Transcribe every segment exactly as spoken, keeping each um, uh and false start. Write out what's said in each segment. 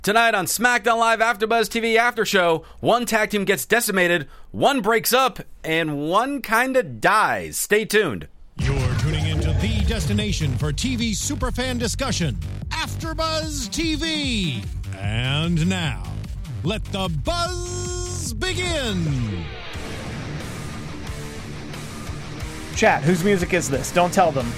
Tonight on SmackDown Live AfterBuzz T V After Show, one tag team gets decimated, one breaks up, and one kinda dies. Stay tuned. You're tuning into the destination for T V superfan discussion, AfterBuzz T V. And now, let the buzz begin. Chat, whose music is this? Don't tell them.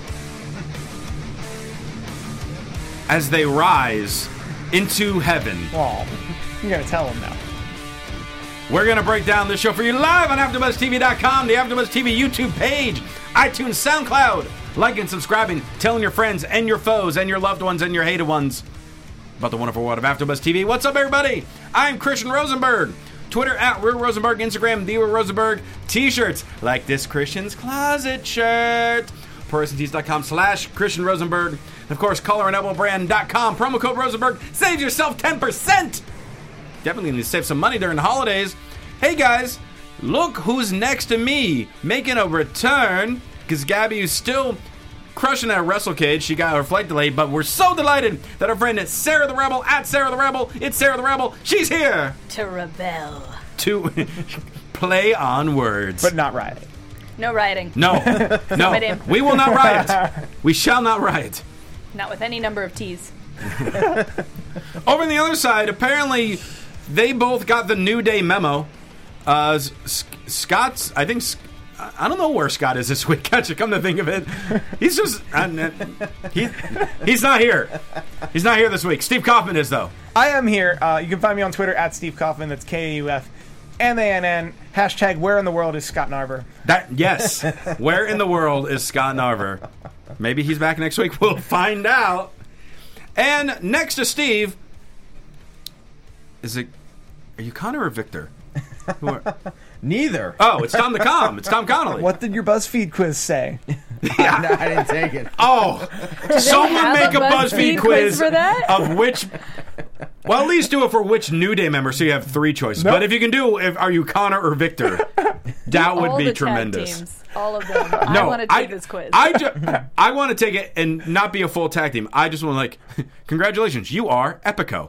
As they rise into heaven. Oh, you gotta tell them now. We're gonna break down this show for you live on AfterBuzz T V dot com, the AfterBuzz T V YouTube page, iTunes, SoundCloud. Like and subscribing, telling your friends and your foes and your loved ones and your hated ones about the wonderful world of AfterBuzz T V. What's up, everybody? I'm Christian Rosenberg. Twitter at Real Rosenberg, Instagram The Real Rosenberg. T-shirts like this Christian's Closet shirt. ProWrestlingTees.com slash Christian Rosenberg. And of course, collar and elbow brand dot com. Promo code Rosenberg. Save yourself ten percent. Definitely need to save some money during the holidays. Hey guys, look who's next to me making a return. Because Gabby is still crushing that wrestle cage. She got her flight delayed, but we're so delighted that our friend Sarah the Rebel, at Sarah the Rebel, it's Sarah the Rebel, she's here. To rebel. To play on words. But not rioting. No rioting. No, no, we will not riot. We shall not riot. Not with any number of T's. Over on the other side, apparently, they both got the New Day memo. Uh, S- Scott's, I think, I don't know where Scott is this week. Actually, come to think of it, he's just, uh, he, he's not here. He's not here this week. Steve Kaufman is, though. I am here. Uh, you can find me on Twitter at Steve Kaufman. That's K A U F M A N N. Hashtag where in the world is Scott Narver? That Yes. Where in the world is Scott Narver? Maybe he's back next week. We'll find out. And next to Steve, is it, are you Connor or Victor? Who are, Neither. oh, it's Tom the Com. It's Tom Connolly. What did your BuzzFeed quiz say? I, no, I didn't take it. Oh, someone have make a, a BuzzFeed BuzzFeed quiz quiz for that? of which. Well, at least do it for which New Day member, so you have three choices. Nope. But if you can do, if are you Connor or Victor, that would All be the tag tremendous. teams. All of them. I No, want to take this quiz. I, ju- I want to take it and not be a full tag team. I just want to like, congratulations, you are Epico.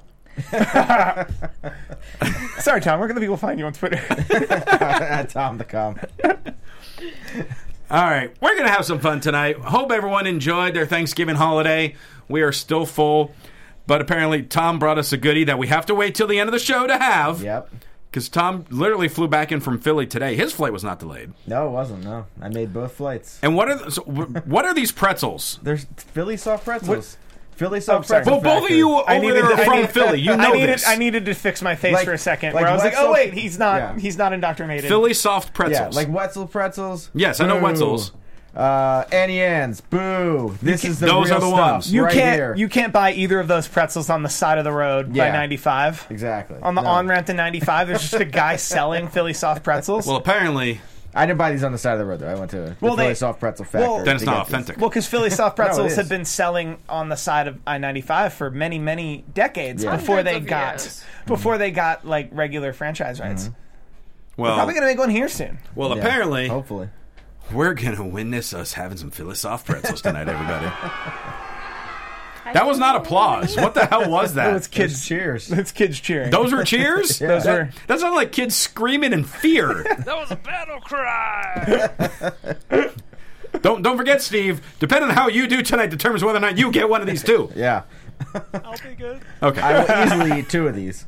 Sorry, Tom. Where can the people find you on Twitter? At Tom the Com. All right, we're going to have some fun tonight. Hope everyone enjoyed their Thanksgiving holiday. We are still full, but apparently Tom brought us a goodie that we have to wait till the end of the show to have. Yep. Because Tom literally flew back in from Philly today. His flight was not delayed. No, it wasn't. No, I made both flights. And what are the, so, what are these pretzels? There's Philly soft pretzels. Philly Oh, soft sorry. pretzel. Well, both of you over I needed there are to- I from needed- Philly. You know I needed, this. I needed to fix my face Like- for a second, like where I was like, Wetzel- "Oh wait, he's not. Yeah. He's not indoctrinated." Philly soft Yeah, pretzels. like Wetzel pretzels. Yes, I know Boo. Wetzel's. Uh, Annie Ann's. Boo. This is the Those real are the stuff. ones. You right can't. here. You can't buy either of those pretzels on the side of the road by Yeah. ninety-five. Exactly. On the No. on ramp to ninety-five, there's just a guy selling Philly soft pretzels. Well, apparently, I didn't buy these on the side of the road though. I went to the Well, Philly they- soft pretzel factory. well- then it's to not get these. authentic. Well, because Philly soft No, it pretzels is. have been selling on the side of I ninety-five for many, many decades Yeah. before they Hundreds of got years. before they got like regular franchise rights. well, Probably gonna make one here soon. well, Yeah, apparently, hopefully. we're gonna win this us having some Philly soft pretzels tonight, everybody. That was not applause. What the hell was Oh, it's that? kids. Cheers. It's kids cheering. Those were cheers. Yeah. Those That, were. that sounded like kids screaming in fear. That was a battle cry. Don't don't forget, Steve. Depending on how you do tonight, determines whether or not you get one of these too. Yeah. I'll be good. Okay. I will easily eat two of these.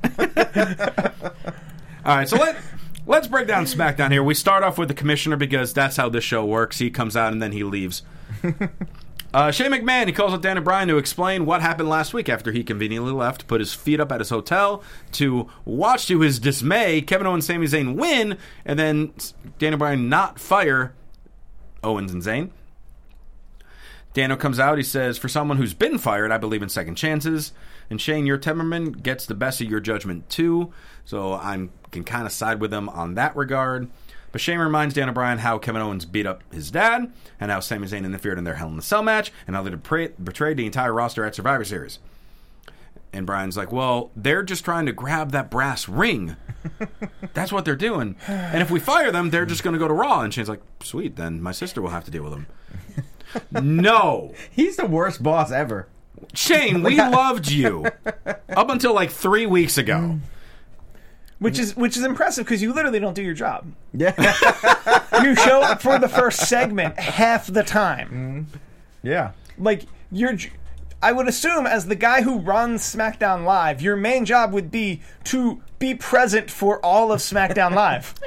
All right. So let let's break down SmackDown here. We start off with the commissioner because that's how this show works. He comes out and then he leaves. Uh, Shane McMahon, he calls up Daniel Bryan to explain what happened last week after he conveniently left, put his feet up at his hotel to watch, to his dismay, Kevin Owens and Sami Zayn win, and then Daniel Bryan not fire Owens and Zayn. Daniel comes out, he says, for someone who's been fired, I believe in second chances. And Shane, your temperament gets the best of your judgment too, so I can kind of side with him on that regard. But Shane reminds Daniel Bryan how Kevin Owens beat up his dad, and how Sami Zayn interfered in their Hell in a Cell match, and how they betray- betrayed the entire roster at Survivor Series. And Bryan's like, well, they're just trying to grab that brass ring. That's what they're doing. And if we fire them, they're just going to go to Raw. And Shane's like, sweet, then my sister will have to deal with them. No. He's the worst boss ever. Shane, we loved you up until like three weeks ago. Which is which is impressive because you literally don't do your job. Yeah. You show up for the first segment half the time. Yeah. Like you're, j- I would assume as the guy who runs SmackDown Live, your main job would be to be present for all of SmackDown Live.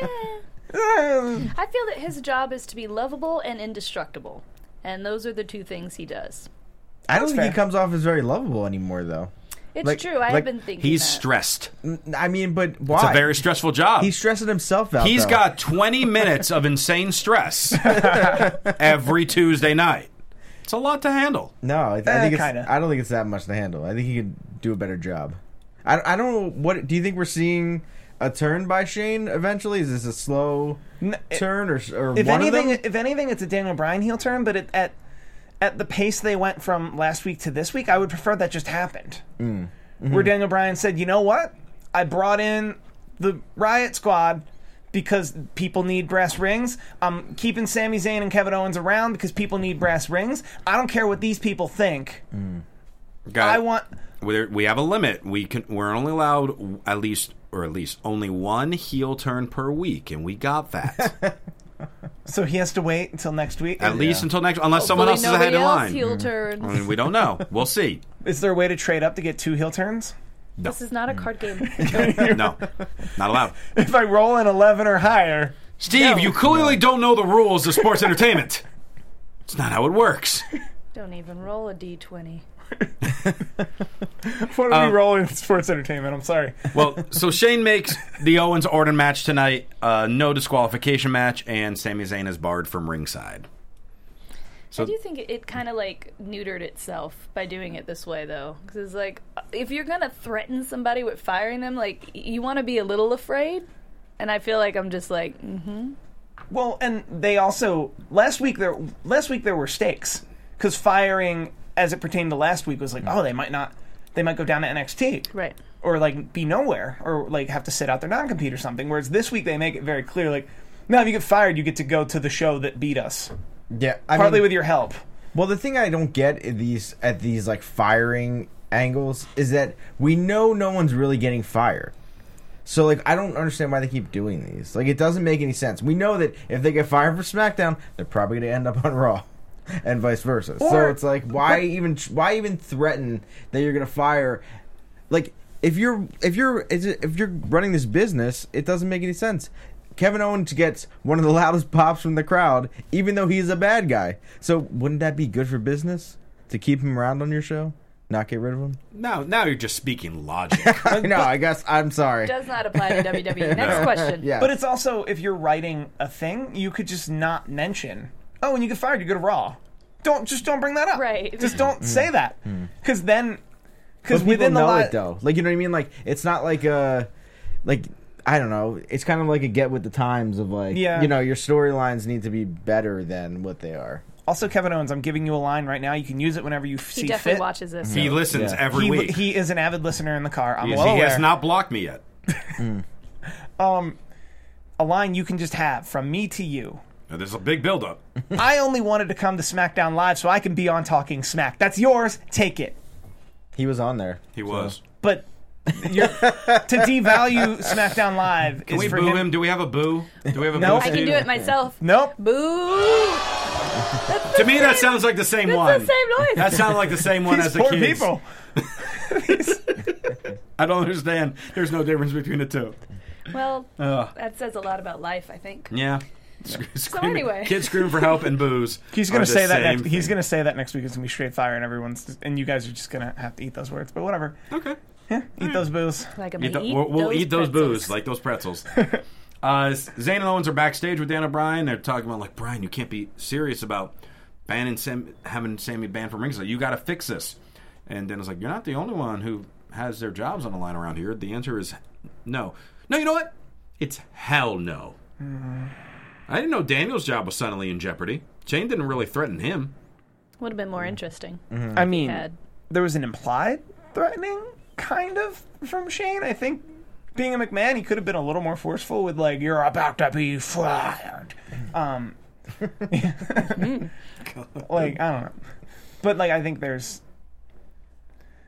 I feel that his job is to be lovable and indestructible. And those are the two things he does. I don't That's think fair. he comes off as very lovable anymore, though. It's Like- true. I like, have been thinking He's that. stressed. I mean, but why? It's a very stressful job. He's stressing himself out. He's though. got twenty minutes of insane stress every Tuesday night. It's a lot to handle. No, I, I Eh, think it's. kinda. I don't think it's that much to handle. I think he could do a better job. I, I don't know what. Do you think we're seeing a turn by Shane eventually? Is this a slow N- turn or or If one anything, of them? if anything, it's a Daniel Bryan heel turn. But it, at at the pace they went from last week to this week, I would prefer that just happened. Mm. Where Daniel Bryan said, "You know what? I brought in the Riot Squad because people need brass rings. I'm keeping Sami Zayn and Kevin Owens around because people need brass rings. I don't care what these people think. Got I it. want." We're, we have a limit. We can. We're only allowed at least, or at least only one heel turn per week, and we got that. So he has to wait until next week. At least until next, unless someone else Hopefully is ahead in nobody else line. heel Mm-hmm. turns. I mean, we don't know. We'll see. Is there a way to trade up to get two heel turns? No, This is not a card game. no, not allowed. If I roll an eleven or higher, Steve, No. you clearly don't know the rules of sports entertainment. It's not how it works. Don't even roll a d twenty. what are Um, we rolling in sports entertainment? I'm sorry. Well, so Shane makes the Owens Orton match tonight, uh, no disqualification match, and Sami Zayn is barred from ringside. So I do think it, it kind of like neutered itself by doing it this way, though, because it's like if you're gonna threaten somebody with firing them, like y- you want to be a little afraid, and I feel like I'm just like, mm-hmm. Well, and they also last week there last week there were stakes because firing as it pertained to last week was like, oh, they might not, they might go down to N X T, Right. or like be nowhere, or like have to sit out their non-compete or something. Whereas this week they make it very clear, like, no, if you get fired, you get to go to the show that beat us, Yeah, I partly mean, with your help. Well, the thing I don't get at these at these like firing angles is that we know no one's really getting fired. So like I don't understand why they keep doing these. Like it doesn't make any sense. We know that if they get fired for SmackDown, they're probably going to end up on Raw, and vice versa. so Or- it's like why even why even threaten that you're going to fire? Like if you're if you're if you're running this business, it doesn't make any sense. Kevin Owens gets one of the loudest pops from the crowd, even though he's a bad guy. So wouldn't that be good for business to keep him around on your show? Not get rid of him? now, now you're just speaking logic. no, I guess I'm sorry. Does not apply to W W E. Next question. Yeah, But it's also if you're writing a thing, you could just not mention. Oh, when you get fired, you go to Raw. Don't just don't bring that up. Right. Just don't say that because then because but people within the know li- it though. Like you know what I mean? Like it's not like a like I don't know. It's kind of like a get with the times of like Yeah. you know your storylines need to be better than what they are. Also, Kevin Owens, I'm giving you a line right now. You can use it whenever you He see definitely fit. watches this. He so- listens Yeah. every He, week. he is an avid listener in the car. I'm He is- well he aware. has not blocked me yet. A line you can just have from me to you. Now, there's a big buildup. I only wanted to come to SmackDown Live so I can be on Talking Smack. That's yours. Take it. He was on there. He was. But you're, to devalue SmackDown Live Can is we for boo him. him? Do we have a boo? Do we have a No. boo? I can do it myself. Nope. Boo! To me, that sounds like the same That's one. the same noise. That sounded like the same one These as the poor kids. people. I don't understand. There's no difference between the two. Well, Ugh. that says a lot about life, I think. Yeah. Sc- screaming- anyway. kids screaming for help and booze. He's are gonna the say that same next. He's thing. gonna say that next week. It's gonna be straight fire, and everyone's and you guys are just gonna have to eat those words. But whatever. Okay. Yeah, eat those booze. Like I'm Eat gonna the- eat we'll we'll those eat those pretzels. booze, like those pretzels. uh, Zayn and Owens are backstage with Daniel Bryan. They're talking about, like, Bryan, you can't be serious about banning Sam, having Sammy banned from ringside. You got to fix this. And Daniel's like, you're not the only one who has their jobs on the line around here. The answer is no. No, you know what? It's hell no. I didn't know Daniel's job was suddenly in jeopardy. Shane didn't really threaten him. Would have been more interesting. I mean, Had. there was an implied threatening, kind of, from Shane. I think being a McMahon, he could have been a little more forceful with like, "You're about to be fired." Um, like I don't know, but like I think there's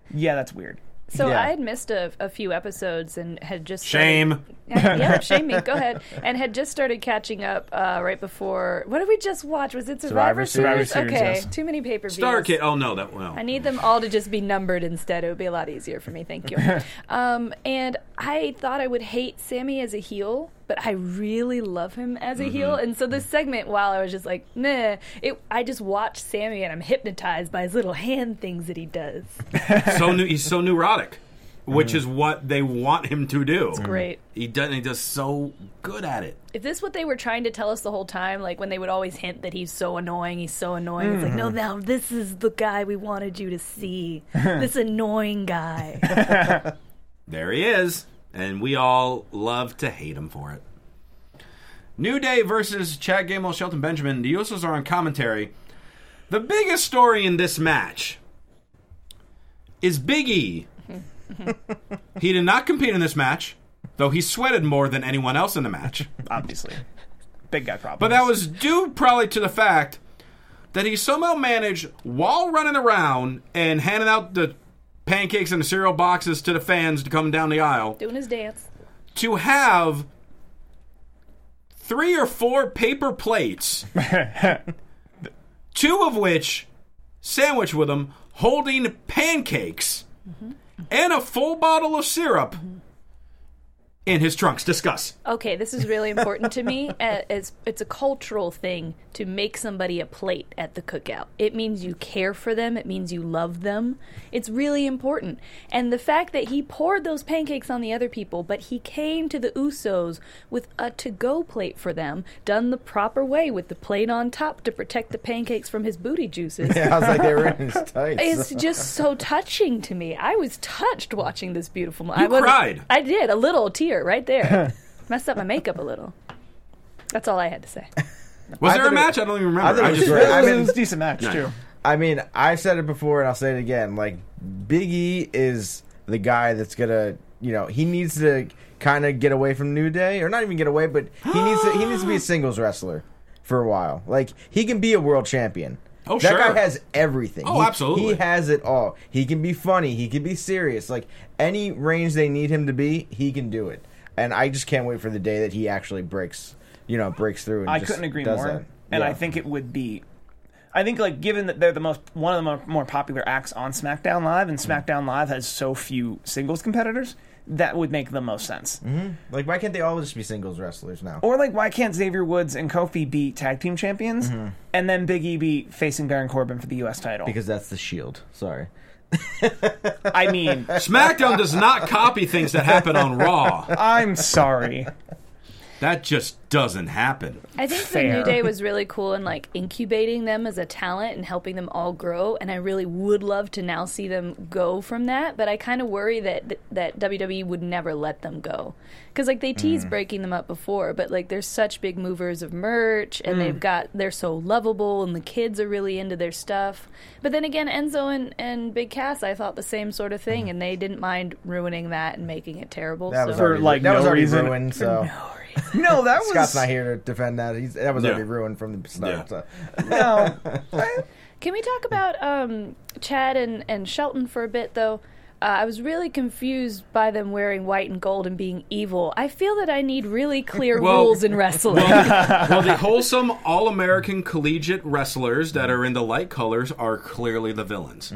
Yeah, that's weird. So Yeah. I had missed a, a few episodes and had just started- Shame. Yeah, yeah, shame me. Go ahead. And had just started catching up uh, right before. What did we just watch? Was it Survivor, Survivor Series, Okay, yes. too many pay per views. Star Kid. Oh no, that well. I need them all to just be numbered instead. It would be a lot easier for me. Thank you. um, and I thought I would hate Sammy as a heel, but I really love him as a heel. And so this segment, while I was just like, nah, it, I just watched Sammy and I'm hypnotized by his little hand things that he does. so new, he's so neurotic, which is what they want him to do. It's Great. He does. He does so good at it. If this is what they were trying to tell us the whole time, like when they would always hint that he's so annoying, he's so annoying, it's like, no, no, this is the guy we wanted you to see. This annoying guy. There he is, and we all love to hate him for it. New Day versus Chad Gable, Shelton Benjamin. The Usos are on commentary. The biggest story in this match is Big E. He did not compete in this match, though he sweated more than anyone else in the match. Obviously. Big guy problem. But that was due probably to the fact that he somehow managed, while running around and handing out the pancakes and the cereal boxes to the fans to come down the aisle, Doing his dance. to have three or four paper plates, two of which sandwiched with him, holding pancakes Mm-hmm. and a full bottle of syrup in his trunks. Discuss. Okay, this is really important to me. Uh, It's, it's a cultural thing to make somebody a plate at the cookout. It means you care for them. It means you love them. It's really important. And the fact that he poured those pancakes on the other people, but he came to the Usos with a to-go plate for them, done the proper way with the plate on top to protect the pancakes from his booty juices. Yeah, I was like, they were in his tights. It's just so touching to me. I was touched watching this beautiful mo- You I was- cried. I did. A little tear right there. Messed up my makeup a little. That's all I had to say. Was I there a thought it- match? I don't even remember. I thought it I was just great. it I was, mean- it was a decent match, No. too. I mean, I said it before and I'll say it again. Like, Big E is the guy that's gonna, you know, he needs to kind of get away from New Day, or not even get away, but he needs to. He needs to be a singles wrestler for a while. Like, he can be a world champion. Oh, that sure. guy has everything. Oh, He- absolutely. He has it all. He can be funny. He can be serious. Like, any range they need him to be, he can do it. And I just can't wait for the day that he actually breaks, you know, breaks through. And I just couldn't agree does more. that. And Yeah. I think it would be. I think, like, given that they're the most one of the more, more popular acts on SmackDown Live, and SmackDown Live has so few singles competitors, that would make the most sense. Like, why can't they all just be singles wrestlers now? Or, like, why can't Xavier Woods and Kofi be tag team champions, and then Big E be facing Baron Corbin for the U S title? Because that's the Shield. Sorry. I mean, SmackDown does not copy things that happen on Raw. I'm sorry. That just doesn't happen. I think the Fair. New Day was really cool in like incubating them as a talent and helping them all grow. And I really would love to now see them go from that. But I kind of worry that that W W E would never let them go, because like they teased breaking them up before, but like they're such big movers of merch, and they've got they're so lovable, and the kids are really into their stuff. But then again, Enzo and, and Big Cass, I thought the same sort of thing, and they didn't mind ruining that and making it terrible. That so. was For, already, like, that was no already reason. ruined. So No, that was Scott's not here to defend that. He's, that was Yeah. already ruined from the start. Yeah. So. no. Can we talk about um, Chad and, and Shelton for a bit, though? Uh, I was really confused by them wearing white and gold and being evil. I feel that I need really clear Well- rules in wrestling. Well, the wholesome all-American collegiate wrestlers that are in the light colors are clearly the villains.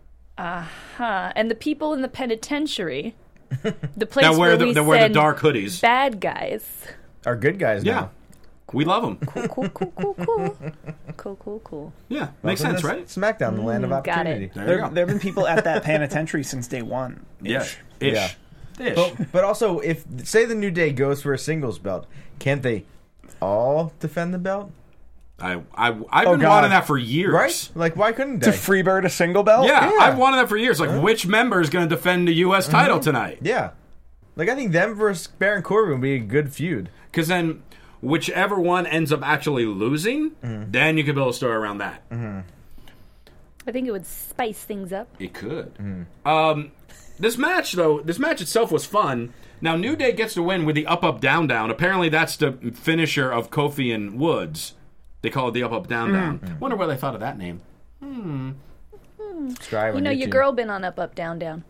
Huh. And the people in the penitentiary, the place That wear where the, we that wear the send dark hoodies. bad guys. Are good guys Yeah. now. We love them. Cool, cool, cool, cool, cool. Cool, cool, cool. Yeah, makes Welcome sense, to right? SmackDown, the land of got it. opportunity. There you There, go. there have been people at that penitentiary since day one. Yeah, ish. Yeah. Ish. But, but also, if say the New Day goes for a singles belt, can't they all defend the belt? I, I, I've Oh, been God. wanting that for years. Right? Like, why couldn't To they? freebird a single belt? Yeah, Yeah. I've wanted that for years. Like, which member is going to defend the U S title tonight? Yeah. Like, I think them versus Baron Corbin would be a good feud. Because then, whichever one ends up actually losing, then you can build a story around that. I think it would spice things up. It could. Um, this match, though, this match itself was fun. Now, New Day gets to win with the up, up, down, down. Apparently, that's the finisher of Kofi and Woods. They call it the up, up, down, down. Wonder where they thought of that name. Hmm. Subscribe You on know, YouTube. your girl been on Up, Up, Down, Down.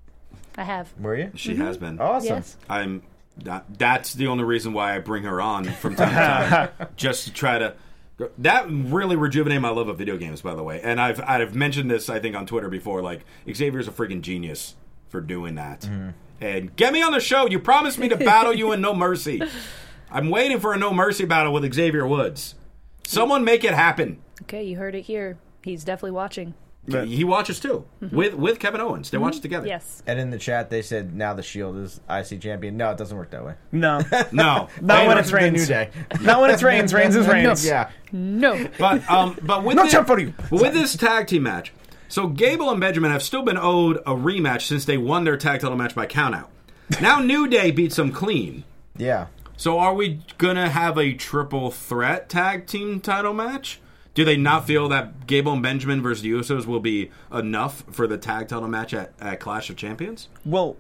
I have. Were you? She has been. Awesome. Yes. I'm. That, that's the only reason why I bring her on from time to time, just to try to. That really rejuvenated my love of video games, by the way. And I've I've mentioned this, I think, on Twitter before. Like, Xavier's a freaking genius for doing that. Mm-hmm. And get me on the show. You promised me to battle you in No Mercy. I'm waiting for a No Mercy battle with Xavier Woods. Someone make it happen. Okay, you heard it here. He's definitely watching. He watches too with with Kevin Owens. They watch together. Yes. And in the chat, they said now the Shield is I C champion. No, it doesn't work that way. No. No, Not when They- it's Reigns. New Day. Not when it's Reigns. Reigns is Reigns. Yeah. No. But um, but with No this, time for you. with this tag team match, so Gable and Benjamin have still been owed a rematch since they won their tag title match by countout. Now New Day beats them clean. Yeah. So are we gonna have a triple threat tag team title match? Do they not feel that Gable and Benjamin versus the Usos will be enough for the tag title match at, at Clash of Champions? Well,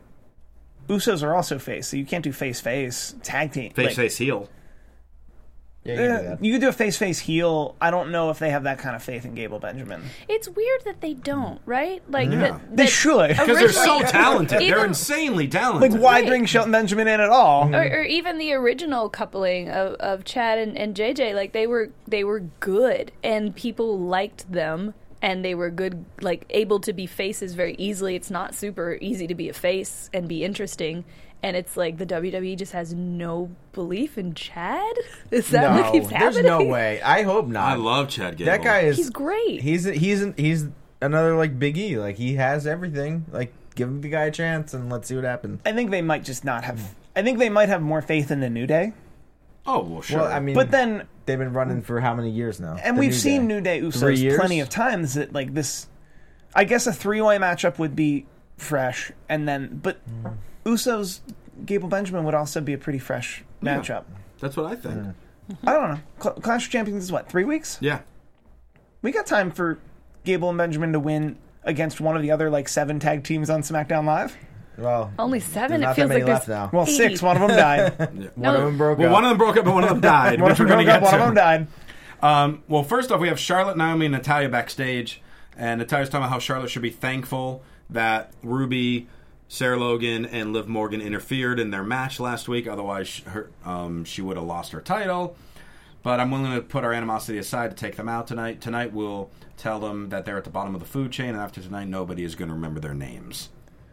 Usos are also face, so you can't do face-face tag team. Face Like, face heel. Yeah, you can do eh, that. you could do a face-face heel. I don't know if they have that kind of faith in Gable Benjamin. It's weird that they don't, right? Like Yeah. that, They that should. Because they're so originally- talented. They're Even- insanely Like, talented. why Right. bring Shelton Benjamin in at all? or, or even the original coupling of, of Chad and, and J J, like they were they were good and people liked them and they were good, like able to be faces very easily. It's not super easy to be a face and be interesting. And it's like the W W E just has no belief in Chad. Is that No, what keeps there's happening? no way. I hope not. I love Chad Gable. that guy is. He's great. He's he's he's another like Big E. Like he has everything. Like give the guy a chance and let's see what happens. I think they might just not have. I think they might have more faith in the New Day. Oh well, sure. Well, I mean, But then, they've been running for how many years now? and The we've New seen Day. New Day Three Usos years? plenty of times that like this. I guess a three-way matchup would be fresh, and then but Usos Gable Benjamin would also be a pretty fresh Yeah. matchup. That's what I think. I don't know. Cl- Clash of Champions is what, three weeks? Yeah. We got time for Gable and Benjamin to win against one of the other like seven tag teams on SmackDown Live. Well, Only seven. there's It not that feels many like left there's now. Well, eighty. six. One of them died. One No. of them broke Well, up. one of them broke up and one of them died, One which of we're them going broke to up. get One of them to. died. Um, well, first off, we have Charlotte, Naomi, and Natalya backstage, and Natalya's talking about how Charlotte should be thankful that Ruby, Sarah Logan, and Liv Morgan interfered in their match last week. Otherwise, sh- her, um, she would have lost her title. But I'm willing to put our animosity aside to take them out tonight. Tonight, we'll tell them that they're at the bottom of the food chain, and after tonight, nobody is going to remember their names.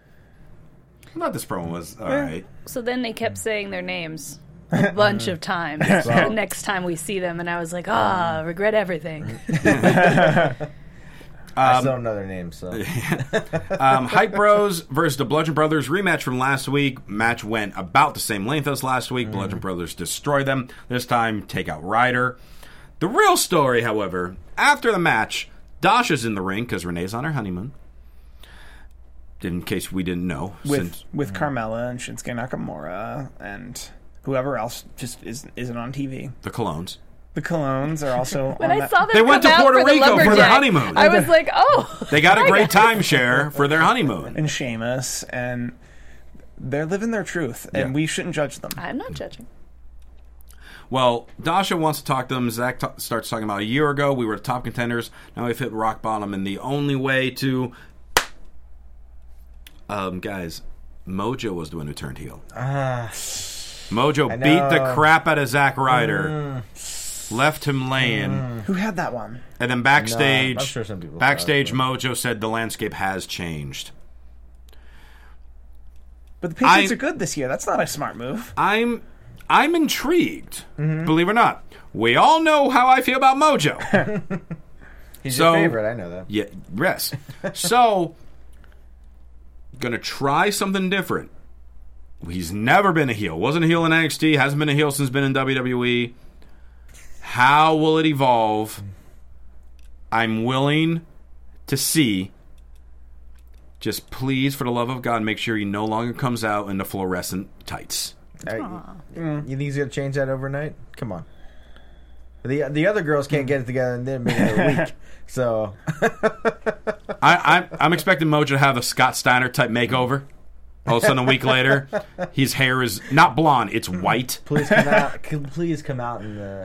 I thought this promo was all right. So then they kept saying their names a bunch of times the next time we see them, and I was like, ah, regret everything. I still don't know their names, so Um, Hype Bros versus the Bludgeon Brothers rematch from last week. Match went about the same length as last week. Bludgeon Brothers destroy them. This time, take out Ryder. The real story, however, after the match, Dasha's in the ring because Renee's on her honeymoon. In case we didn't know, with since with Carmella and Shinsuke Nakamura and whoever else just is, isn't on T V. the Colognes. The Colognes are also When on I that. saw them They went come to out Puerto for the Rico for their lumberjack, honeymoon. I was like, oh. They got a my great God. timeshare for their honeymoon. and Sheamus, and they're living their truth, and Yeah. we shouldn't judge them. I'm not judging. Well, Dasha wants to talk to them. Zach t- starts talking about a year ago. We were top contenders. Now we've hit rock bottom, and the only way to... Um, guys, Mojo was the one who turned heel. Ah, Mojo I beat the know. crap out of Zack Ryder, left him laying, Who had that one? and then backstage, No, I'm sure some people backstage, thought, Mojo said the landscape has changed. But the Patriots I- are good this year. That's not a smart move. I'm, I'm intrigued. Believe it or not, we all know how I feel about Mojo. he's So- your favorite. I know that. Yeah, yes. So, gonna try something different. He's never been a heel. Wasn't a heel in N X T. Hasn't been a heel since been in W W E. How will it evolve? I'm willing to see. Just please, for the love of God, make sure he no longer comes out in the fluorescent tights. I, you think he's gonna change that overnight? Come on. The the other girls can't get it together and then make it a week. So I, I'm, I'm expecting Mojo to have a Scott Steiner type makeover. All of a sudden, a week later, his hair is not blonde; it's white. please come out. c- Please come out in the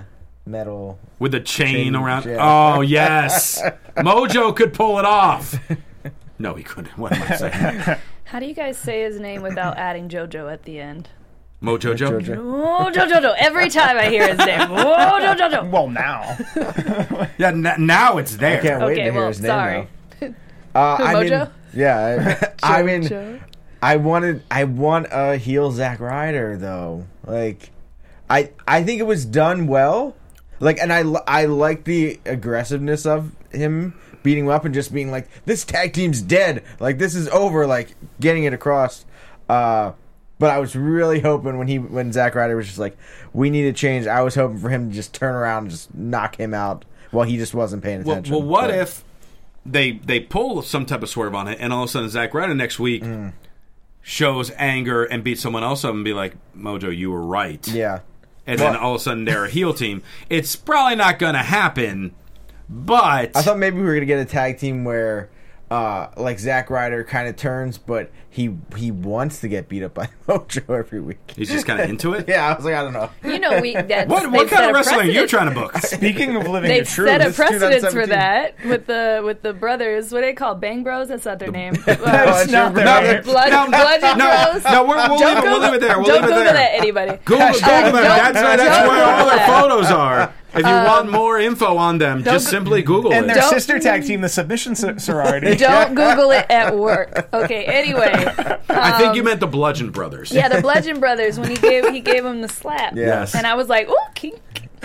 metal. With the chain, Chain, around. yeah. Oh, yes. Mojo could pull it off. No, he couldn't. What am I saying? How do you guys say his name without adding JoJo at the end? Mojo Joe? Jojo. Oh, JoJo. Every time I hear his name. Oh, JoJo. Well, now. Yeah, n- now it's there. I can't wait Okay, to hear well, his name sorry. now. Uh, Who, I Mojo? mean, yeah. I, I mean, JoJo? I wanted, I want a heel Zack Ryder though. Like, I, I think it was done well. Like, and I, li- I like the aggressiveness of him beating him up and just being like, "This tag team's dead. Like, this is over." Like, getting it across. Uh, but I was really hoping when he, when Zack Ryder was just like, "We need to change." I was hoping for him to just turn around and just knock him out while he just wasn't paying Well, attention. well what But- if they they pull some type of swerve on it, and all of a sudden Zack Ryder next week Mm. shows anger and beats someone else up and be like, "Mojo, you were right." Yeah. And then Well- all of a sudden they're a heel team. It's probably not going to happen, but I thought maybe we were gonna get a tag team where, uh, like Zack Ryder kind of turns, but he he wants to get beat up by Mojo every week. he's just kind of into it. Yeah, I was like, I don't know. You know, we. That's, What they've what set kind a of wrestling are you precedent- trying to book? Speaking of living They've the truth, set a It's two thousand precedence for seventeen. that with the with the brothers. What do they call Bang Bros? That's not their name. that's No, not no, their no, name. Blood, No, Bludgeon no, Bros. no, we're, we'll, leave Don't it, we'll Google- leave it there. We'll Don't leave it Google there. that, anybody. Google, Google them. don't- That's, that's don't where all Google the that. photos are. If you want more info on them, just go- simply Google And it. their Don't- sister tag team, the Submission Sor- Sorority. Don't Google it at work. Okay. Anyway, I think you meant the Bludgeon Brothers. yeah, the Bludgeon Brothers when he gave he gave him the slap. Yes. And I was like, "Ooh, kink."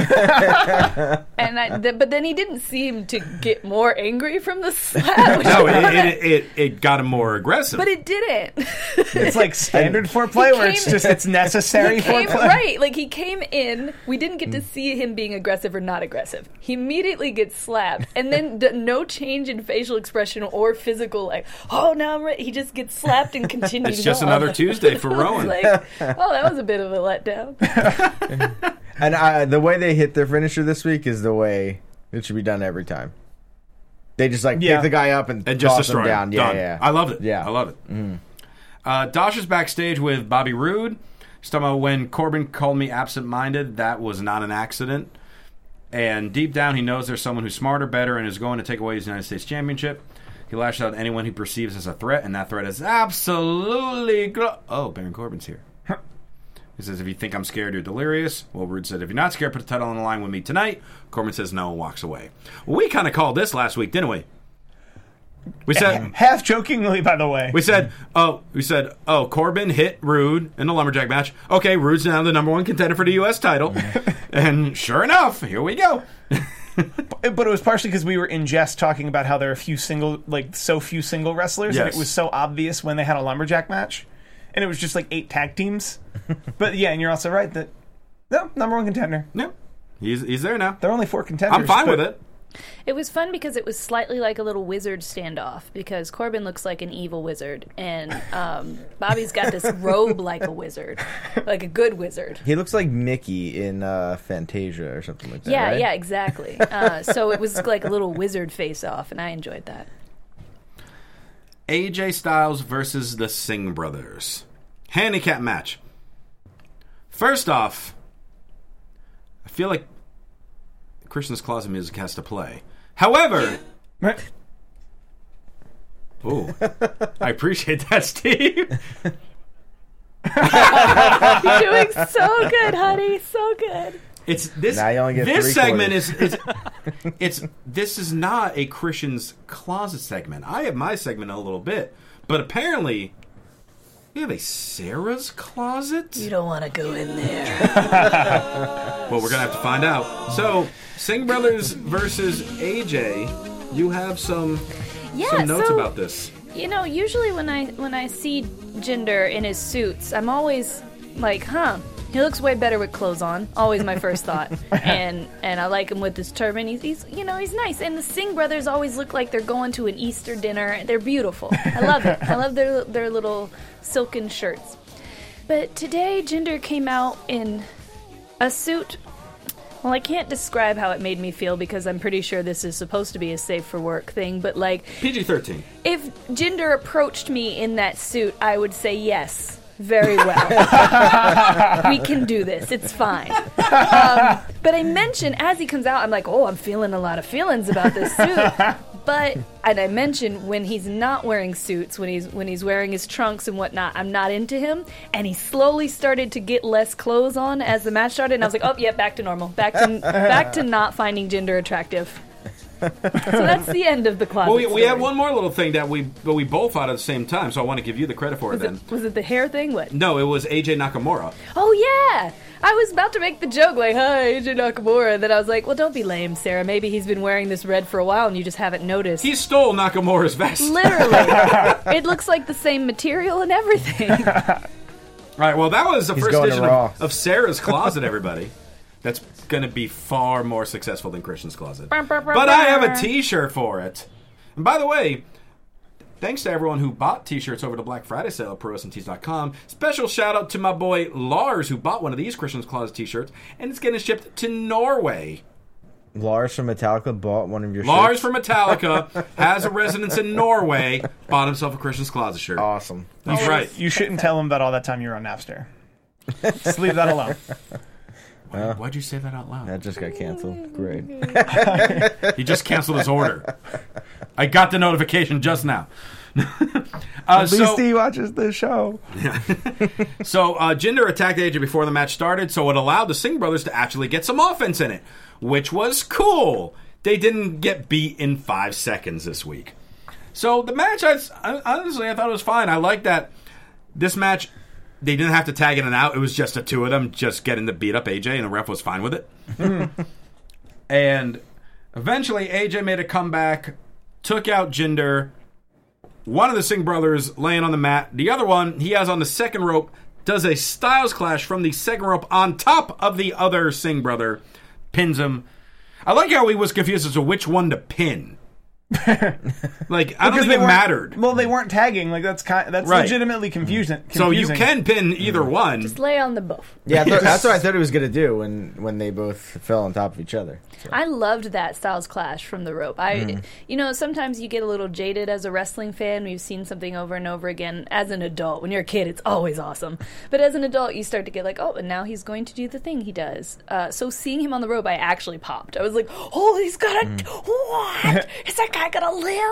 and I, th- but then he didn't seem to get more angry from the slap. which No, I it, wanna- it, it, it got him more aggressive. but it didn't. It's like standard foreplay where it's came- just it's necessary He came, foreplay. right, like he came in. We didn't get to see him being aggressive or not aggressive. He immediately gets slapped, and then d- no change in facial expression or physical. Like, oh, now I'm ready. He just gets slapped and continues. It's just on. another Tuesday for I was Rowan. like, oh, that was a bit of a letdown. And uh, the way they hit their finisher this week is the way it should be done every time. They just like Yeah. pick the guy up and, and just toss him destroy down. him. Yeah, Done. yeah, I loved it. Yeah. I love it. Uh, Dasha's backstage with Bobby Roode. She's talking about when Corbin called me absent-minded, that was not an accident. And deep down, he knows there's someone who's smarter, better, and is going to take away his United States Championship. He lashes out at anyone he perceives as a threat, and that threat is absolutely... Glo- oh, Baron Corbin's here. He says, if you think I'm scared, you're delirious. Well, Rude said, if you're not scared, put the title on the line with me tonight. Corbin says no and walks away. Well, we kind of called this last week, didn't we? We said... Half jokingly, by the way. We said, oh, we said, oh, Corbin hit Rude in the lumberjack match. Okay, Rude's now the number one contender for the U S title, and sure enough, here we go. But it was partially because we were in jest talking about how there are a few single, like so few single wrestlers, and Yes. it was so obvious when they had a lumberjack match, and it was just like eight tag teams. But yeah, and you're also right that no number one contender. No, he's he's there now. There are only four contenders. I'm fine but with it. It was fun because it was slightly like a little wizard standoff because Corbin looks like an evil wizard and um, Bobby's got this robe like a wizard, like a good wizard. He looks like Mickey in uh, Fantasia or something like that. Yeah, right? yeah, exactly. Uh, so it was like a little wizard face-off, and I enjoyed that. A J Styles versus the Singh brothers. Handicap match. First off, I feel like Christian's Closet music has to play. However, ooh, I appreciate that, Steve. You're doing so good, honey, so good. It's this. Now you only get this three segment quarters. is it's, it's this is not a Christian's Closet segment. I have my segment a little bit, but apparently we have a Sarah's Closet. You don't want to go in there. Well, we're gonna have to find out. So, Singh Brothers versus A J. You have some Yeah, some notes so, about this. You know, usually when I when I see Jinder in his suits, I'm always like, huh, he looks way better with clothes on. Always my first thought. and and I like him with his turban. He's, he's you know, he's nice. And the Singh brothers always look like they're going to an Easter dinner. They're beautiful. I love it. I love their their little silken shirts. But today Jinder came out in a suit. Well, I can't describe how it made me feel because I'm pretty sure this is supposed to be a safe for work thing, but like P G thirteen. if Jinder approached me in that suit, I would say yes. very well. We can do this. It's fine. Um, but I mentioned, as he comes out, I'm like, oh, I'm feeling a lot of feelings about this suit. But, and I mentioned when he's not wearing suits, when he's when he's wearing his trunks and whatnot, I'm not into him. And he slowly started to get less clothes on as the match started. And I was like, oh, yeah, back to normal. Back to back to not finding gender attractive. So that's the end of the closet Well, we, we story. have one more little thing that we but we both thought at the same time, so I want to give you the credit for it Was then. it, was it the hair thing? What? No, it was A J Nakamura. Oh, yeah! I was about to make the joke, like, hi, A J Nakamura. And then I was like, well, don't be lame, Sarah. Maybe he's been wearing this red for a while and you just haven't noticed. He stole Nakamura's vest. Literally. It looks like the same material and everything. All right, well, that was the He's first going to edition Raw. of, of Sarah's Closet, everybody. That's going to be far more successful than Christian's Closet. But I have a t-shirt for it. And by the way, thanks to everyone who bought t-shirts over the Black Friday sale at pro wrestling tees dot com. Special shout out to my boy Lars, who bought one of these Christian's Closet t-shirts, and it's getting shipped to Norway. Lars from Metallica bought one of your Lars shirts. from Metallica has a residence in Norway, bought himself a Christian's Closet shirt. Awesome. That's right. You shouldn't tell him about all that time you were on Napster. Just leave that alone. Why, why'd you say that out loud? That just got canceled. Great. He just canceled his order. I got the notification just now. uh, so, he watches the show. so uh, Jinder attacked A J before the match started, so it allowed the Singh brothers to actually get some offense in it, which was cool. They didn't get beat in five seconds this week. So the match, I, I, honestly, I thought it was fine. I like that this match, they didn't have to tag in and out. It was just the two of them just getting to beat up A J, and the ref was fine with it. And eventually, A J made a comeback, took out Jinder. One of the Singh brothers laying on the mat. The other one, he has on the second rope, does a Styles Clash from the second rope on top of the other Singh brother, pins him. I like how he was confused as to which one to pin. Like, I don't think it weren't- mattered. Well, they weren't tagging. Like that's kind. That's Right. legitimately confusing. So you confusing. can pin either one. Just lay on the both. Yeah, I thought, that's what I thought he was gonna do when when they both fell on top of each other. So. I loved that Styles Clash from the rope. I, you know, sometimes you get a little jaded as a wrestling fan when you've seen something over and over again. As an adult, when you're a kid, it's always awesome. But as an adult, you start to get like, oh, and now he's going to do the thing he does. Uh, so seeing him on the rope, I actually popped. I was like, oh, he's gonna what? Is that guy gonna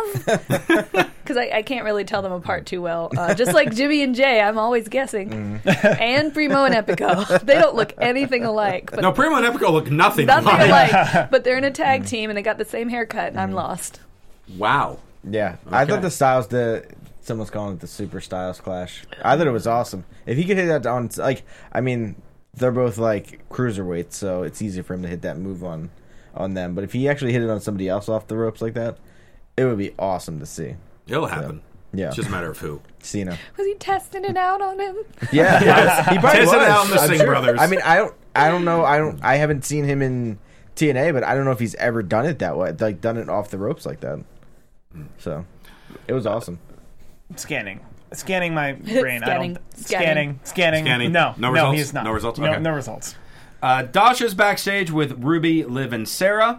live? Because I, I can't really tell them apart too well. Uh, just like Jimmy and Jay, I'm always guessing. And Primo and Epico, they don't look anything alike. But No, Primo and Epico look nothing, nothing alike. alike. But they're in a tag team and they got the same haircut, and I'm lost. Wow. Yeah, I Okay. thought the Styles, the someone's calling it the Super Styles Clash. I thought it was awesome. If he could hit that on, like, I mean, they're both like cruiserweights, so it's easy for him to hit that move on on them. But if he actually hit it on somebody else off the ropes like that, it would be awesome to see. It'll happen. Yeah. It's just a matter of who. Cena. Was he testing it out on him? Yeah, he probably Testing was. out the I'm Singh sure. brothers. I mean, I don't, I don't know. I don't. I haven't seen him in T N A, but I don't know if he's ever done it that way, like done it off the ropes like that. So, it was awesome. Scanning. Scanning my brain. I Scanning. don't. Scanning. Scanning. Scanning. Scanning. No. No No, results? he's not. No results? No, Okay. no results. Uh, Dasha's backstage with Ruby, Liv, and Sarah.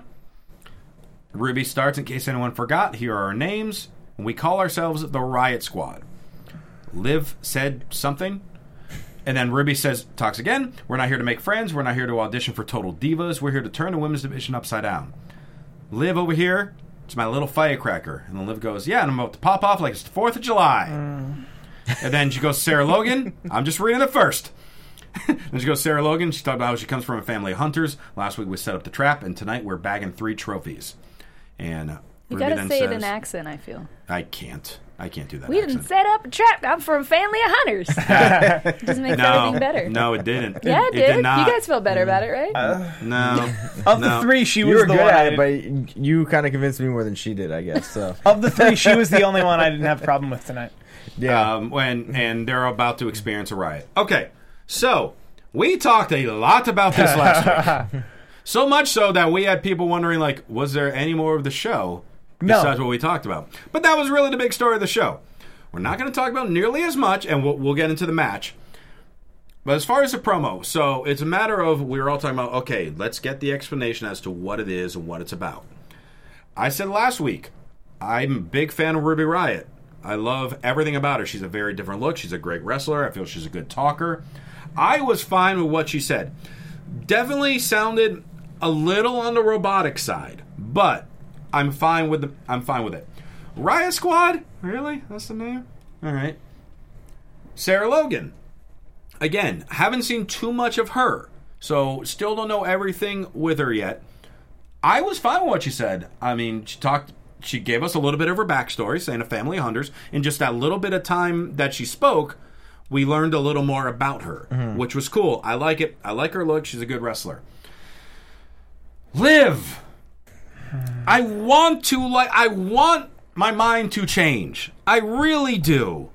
Ruby starts, in case anyone forgot, here are our names. We call ourselves the Riot Squad. Liv said something, and then Ruby says, talks again. We're not here to make friends. We're not here to audition for Total Divas. We're here to turn the women's division upside down. Liv over here, it's my little firecracker. And then Liv goes, yeah, and I'm about to pop off like it's the fourth of July. And then she goes, Sarah Logan, I'm just reading it first. Then she goes, Sarah Logan, she talked about how she comes from a family of hunters. Last week we set up the trap, and tonight we're bagging three trophies. And uh, You Ruby gotta then say says, it in accent, I feel. I can't. I can't do that We accent. didn't set up a trap. I'm from a family of hunters. Doesn't make no, everything better. No, it didn't. Yeah, it, it did. did not. You guys felt better about it, right? No. Of no. the three, she You was were the good one. I at it, didn't- but you kind of convinced me more than she did, I guess. So, Of the three, she was the only one I didn't have a problem with tonight. yeah. Um, when and they're about to experience a riot. Okay, so we talked a lot about this last week. So much so that we had people wondering, like, was there any more of the show No. besides what we talked about? But that was really the big story of the show. We're not going to talk about nearly as much, and we'll, we'll get into the match. But as far as the promo, so it's a matter of, we were all talking about, okay, let's get the explanation as to what it is and what it's about. I said last week, I'm a big fan of Ruby Riott. I love everything about her. She's a very different look. She's a great wrestler. I feel she's a good talker. I was fine with what she said. Definitely sounded a little on the robotic side, but I'm fine with the, I'm fine with it. Riot Squad? Really? That's the name? All right. Sarah Logan. Again, haven't seen too much of her, so still don't know everything with her yet. I was fine with what she said. I mean, she talked, she gave us a little bit of her backstory, saying a family of hunters. In just that little bit of time that she spoke, we learned a little more about her, mm-hmm. which was cool. I like it. I like her look. She's a good wrestler. Liv. I want to like. I want my mind to change. I really do.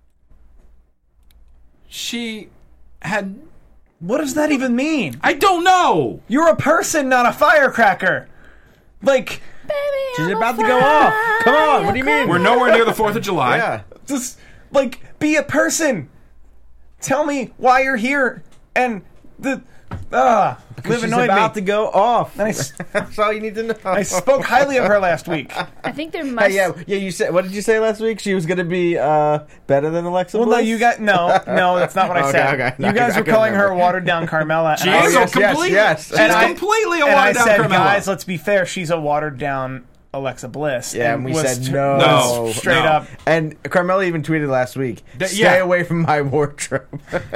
She had... What does that even mean? I don't know! You're a person, not a firecracker! Like... Baby, She's I'm about a to go off! Come on, what do you mean? We're nowhere near the fourth of July. Yeah. Just, like, be a person! Tell me why you're here! And the... Ah, Liv She's annoyed about me. to go off. And I, s- That's all you need to know. I spoke highly of her last week. I think there must... Hey, yeah, yeah. You said, what did you say last week? She was going to be uh, better than Alexa Well, Bliss? no, you got no, no. That's not what I Okay, said. okay. No, you guys I were can calling her remember. a watered down Carmella. She and I is was- a yes, yes, complete, yes. She's And I- completely a and I watered down said, Carmella. guys, let's be fair. She's a watered down Alexa Bliss. Yeah, and we was said t- no. No. straight No. up. And Carmella even tweeted last week, That- stay yeah. away from my wardrobe.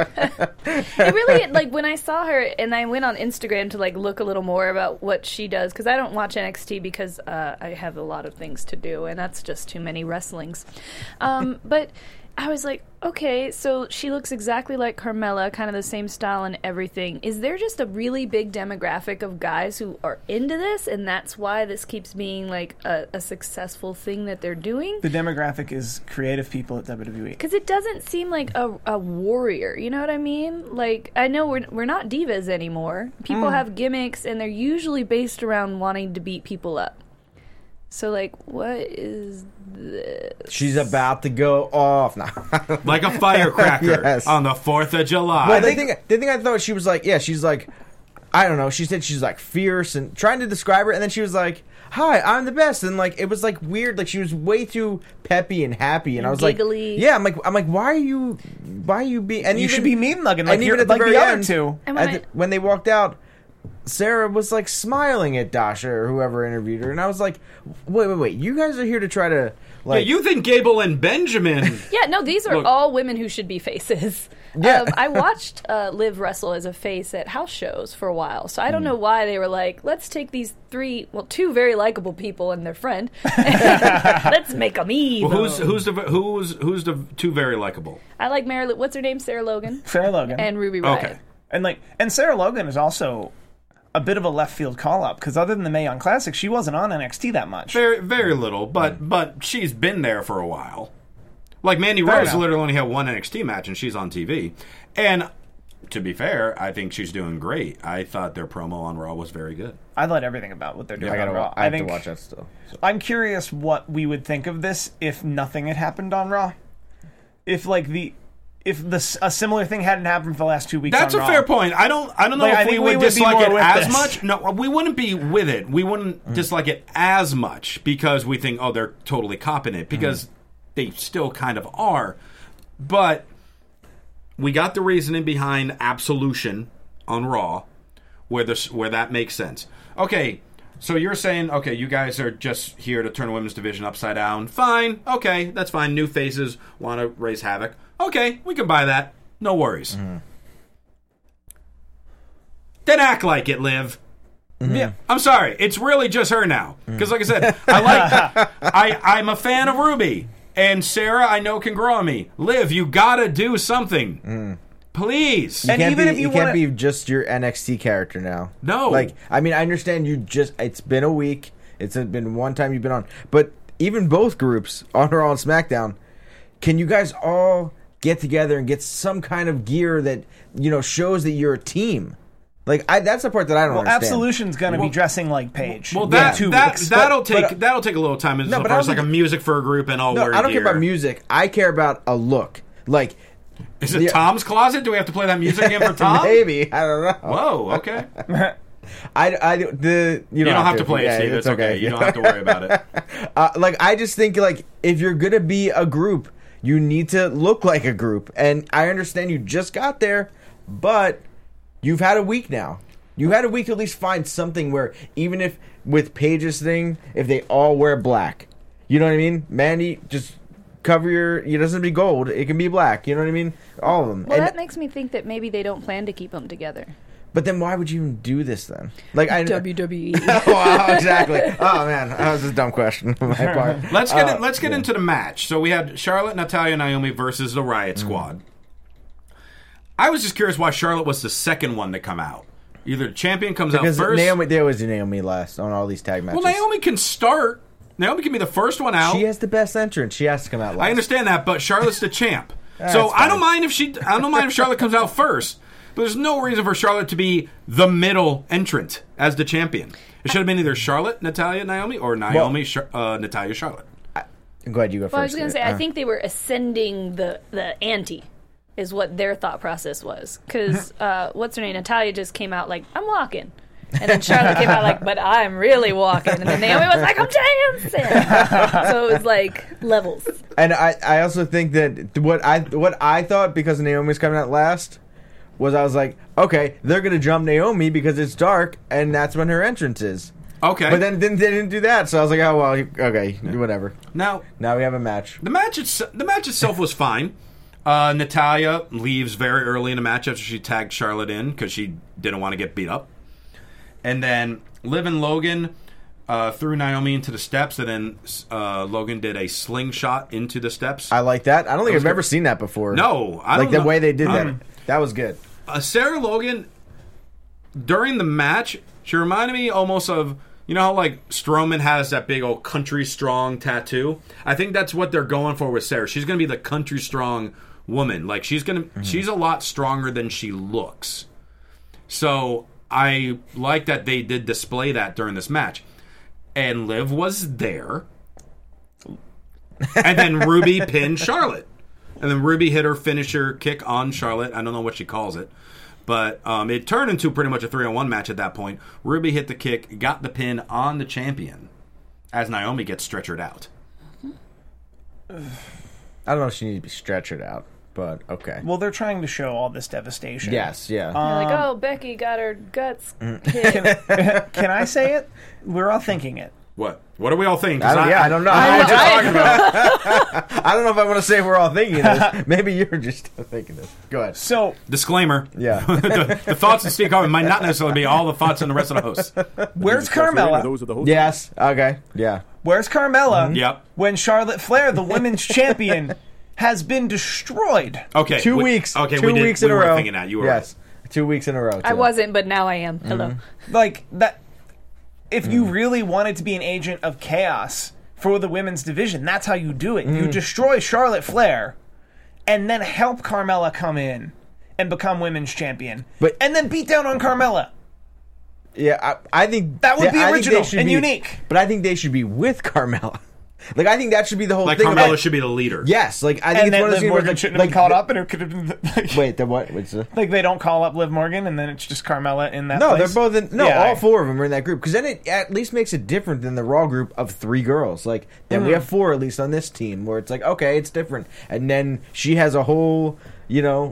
It really, like, when I saw her and I went on Instagram to, like, look a little more about what she does, because I don't watch N X T because uh, I have a lot of things to do, and that's just too many wrestlings. Um, but I was like, okay, so she looks exactly like Carmella, kind of the same style and everything. Is there just a really big demographic of guys who are into this, and that's why this keeps being, like, a, a successful thing that they're doing? The demographic is creative people at W W E. Because it doesn't seem like a, a warrior, you know what I mean? Like, I know we're we're not divas anymore. People have gimmicks, and they're usually based around wanting to beat people up. So, like, what is this? She's about to go off now. Like a firecracker Yes. on the fourth of July. Well, the thing, the thing I thought she was like, yeah, she's like, I don't know. She said she's like fierce and trying to describe her, and then she was like, "Hi, I'm the best," and like it was like weird. Like she was way too peppy and happy, and, I was giggly. like, "Yeah." I'm like, I'm like, why are you, why are you being? And You even, should be mean mugging like, and you're, even at the like very the other end, two. And when at I- the- when they walked out, Sarah was like smiling at Dasha or whoever interviewed her, and I was like, "Wait, wait, wait! You guys are here to try to like." yeah, you think Gable and Benjamin... Yeah, no, these are Look. all women who should be faces. Yeah. Um, I watched uh, Liv wrestle as a face at house shows for a while, so I Hmm. don't know why they were like, let's take these three, well, two very likable people and their friend, let's make them evil. Well, who's who's the who's who's the two very likable? I like Marilyn, what's her name? Sarah Logan? Sarah Logan. And Ruby Riott. Okay. And like, and Sarah Logan is also a bit of a left field call up because other than the Mae Young Classic, she wasn't on N X T that much. Very very little, but but she's been there for a while. Like Mandy Fair Rose enough. literally only had one N X T match, and she's on T V. And to be fair, I think she's doing great. I thought their promo on Raw was very good. I let everything about what they're doing I gotta, on Raw. wa- I have think to watch that still. So. I'm curious what we would think of this if nothing had happened on Raw. If like the if the s- a similar thing hadn't happened for the last two weeks. That's on a Raw. fair point. I don't. I don't know Like, I if we think would, we would be dislike more it with as this. much. No, we wouldn't be with it. We wouldn't dislike it as much because we think, oh, they're totally copping it because they still kind of are. But we got the reasoning behind Absolution on Raw, where this where that makes sense. Okay, so you're saying, okay, you guys are just here to turn the women's division upside down. Fine, okay, that's fine. New faces want to raise havoc. Okay, we can buy that. No worries. Then act like it, Liv. Yeah. I'm sorry. It's really just her now. Because, like I said, I like. I I'm a fan of Ruby and Sarah. I know can grow on me. Liv, you gotta do something, please. And Can't even be, if you can't wanna- be just your N X T character now. No. Like I mean, I understand you just. It's been a week. It's been one time you've been on, but even both groups on Raw and SmackDown, can you guys all get together and get some kind of gear that you know shows that you're a team? Like I, that's the part that I don't Well, understand. Absolution's going to Well- be dressing like Paige. well, that Two that weeks. that'll But- take but, uh, that'll take a little time. As No, but far I as don't like a think- music for a group and all No, wear I don't care gear. about music. I care about a look. Like Is it Yeah. Tom's Closet? Do we have to play that music again for Tom? maybe I don't know. Whoa. Okay. I, I the you, You don't, don't have to play yeah, it, Steve. It's okay. You don't have to worry about it. uh, like I just think like if you're gonna be a group, you need to look like a group. And I understand you just got there, but you've had a week now. You had a week to at least find something where even if with Paige's thing, if they all wear black, you know what I mean? Mandy, just cover your. It doesn't have to be gold. It can be black. You know what I mean? All of them. Well, And- that makes me think that maybe they don't plan to keep them together. but then why would you even do this then? Like I. W W E. Wow, exactly. Oh man, that was a dumb question on my part. Let's get Uh, in, let's get into the match. So we had Charlotte, Natalya, Naomi versus the Riot Mm. Squad. I was just curious why Charlotte was the second one to come out. Either the champion comes Because out first. Naomi, they always do Naomi last on all these tag matches. well, Naomi can start. Naomi can be the first one out. She has the best entrance. She has to come out last. I understand that, but Charlotte's the champ. That's so I don't fine. mind if she. I don't mind if Charlotte comes out first. But there's no reason for Charlotte to be the middle entrant as the champion. It should have been either Charlotte, Natalya, Naomi, or Naomi, Char- uh, Natalya, Charlotte. I'm glad you go first. Well, I was going to say, I Uh, think they were ascending the, the ante, is what their thought process was. Because, uh, what's her name? Natalia just came out like, I'm walking. And then Charlotte came out like, but I'm really walking. And then Naomi was like, I'm dancing. So it was like levels. And I, I also think that what I what I thought because Naomi's coming out last was I was like, okay, they're gonna jump Naomi because it's dark and that's when her entrance is. Okay. But then, then they didn't do that, so I was like, oh well, okay, whatever. now, Now we have a match. the match it's, the match itself was fine. Uh, Natalya leaves very early in the match after she tagged Charlotte in because she didn't want to get beat up. And then Liv and Logan uh, threw Naomi into the steps, and then uh, Logan did a slingshot into the steps. I like that. I don't think was I've ever good. seen that before. No, I like don't the know. way they did that. Um, That was good. uh, Sarah Logan, during the match, she reminded me almost of, you know how like Strowman has that big old country strong tattoo? I think that's what they're going for with Sarah. She's going to be the country strong woman. Like she's going to, Mm-hmm. she's a lot stronger than she looks. So I like that they did display that during this match. And Liv was there. And then Ruby pinned Charlotte. And then Ruby hit her finisher kick on Charlotte. I don't know what she calls it. But um, it turned into pretty much a three on one match at that point. Ruby hit the kick, got the pin on the champion as Naomi gets stretchered out. I don't know if she needs to be stretchered out, but okay. Well, they're trying to show all this devastation. Yes, yeah. You're like, oh, Becky got her guts hit. Can I say it? We're all thinking it. What? What are we all thinking? 'Cause I don't, yeah, I don't know. I know what you're I- talking about. I don't know if I want to say we're all thinking this. Maybe you're just thinking this. Go ahead. So, Disclaimer. Yeah. the, the thoughts of Steve Cartman might not necessarily be all the thoughts of the rest of the hosts. where's Carmella? Those are the hosts. Yes. Okay. Yeah. Where's Carmella Yep. when Charlotte Flair, the women's champion, has been destroyed? Okay. Two we- weeks. Okay, Two we did, weeks we in a were row. thinking that. You were yes. Two weeks in a row. I too. wasn't, but now I am. Hello. Like, that. If you Mm. really wanted to be an agent of chaos for the women's division, that's how you do it. You destroy Charlotte Flair and then help Carmella come in and become women's champion. But- and then beat down on Carmella. Yeah, I, I think That would they- be I think original they should and be- unique. But I think they should be with Carmella. Like I think that should be the whole Like thing. Carmella about- should be the leader. Yes. Like I think And it's then one of those Liv things where Morgan it's shouldn't like, have been caught like, up, and it could have been. Like, Wait, the what? What's the? like they don't call up Liv Morgan, and then it's just Carmella in that No, place. they're both in. No, Yeah, all I- four of them are in that group because then it at least makes it different than the Raw group of three girls. Like then we have four at least on this team where it's like okay, it's different, and then she has a whole, you know,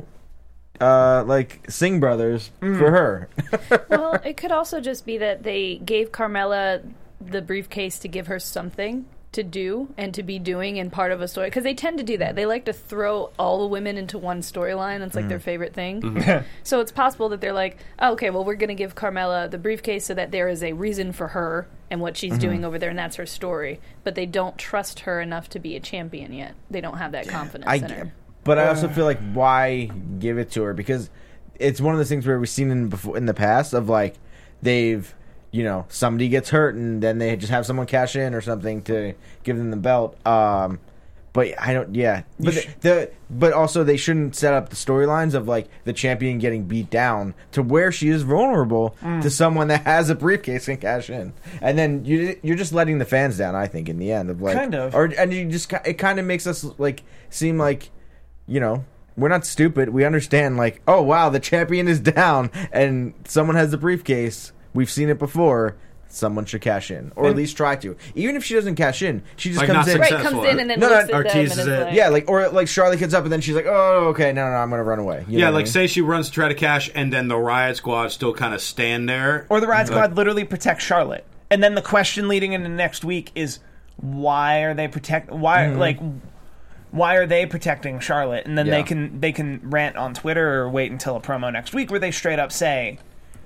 uh, like Singh brothers for her. Well, it could also just be that they gave Carmella the briefcase to give her something to do and to be doing in part of a story, because they tend to do that. They like to throw all the women into one storyline. It's like their favorite thing. So it's possible that they're like, oh, okay, well, we're going to give Carmella the briefcase so that there is a reason for her and what she's doing over there, and that's her story. But they don't trust her enough to be a champion yet. They don't have that confidence I, in her. but I also feel like why give it to her, because it's one of those things where we've seen in before in the past of like they've, you know, somebody gets hurt and then they just have someone cash in or something to give them the belt. Um, but I don't, yeah. But You the, the but also they shouldn't set up the storylines of like the champion getting beat down to where she is vulnerable to someone that has a briefcase and cash in, and then you you're just letting the fans down. I think in the end of like Kind of. or and you just it kind of makes us like seem like, you know, we're not stupid. We understand like, oh wow, the champion is down and someone has the briefcase. We've seen it before. Someone should cash in, or at And- least try to. Even if she doesn't cash in, she just Like, comes not in. Right, Successful. comes in and then No, no, looks or at them teases and is it. like, Yeah, like or like Charlotte gets up and then she's like, "Oh, okay, no, no, I'm gonna run away." You know Yeah, what I like mean? say she runs to try to cash, and then the Riot Squad still kind of stand there. Or the Riot Like- Squad literally protects Charlotte. And then the question leading into next week is why are they protect why like why are they protecting Charlotte? And then Yeah. they can they can rant on Twitter or wait until a promo next week where they straight up say